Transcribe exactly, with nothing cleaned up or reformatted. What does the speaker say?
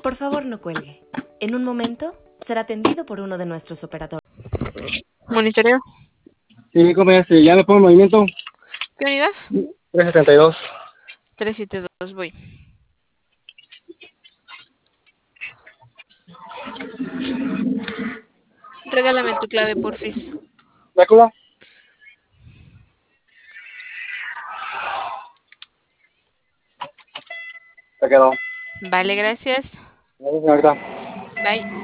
Por favor, no cuelgue. En un momento será atendido por uno de nuestros operadores. Monitoreo. Sí, ¿cómo es? ¿Ya me pongo en movimiento? ¿Qué unidad? trescientos setenta y dos. trescientos setenta y dos, voy. Regálame tu clave, porfis. ¿De acuerdo? Se quedó. Vale, gracias. Gracias, señorita. Bye.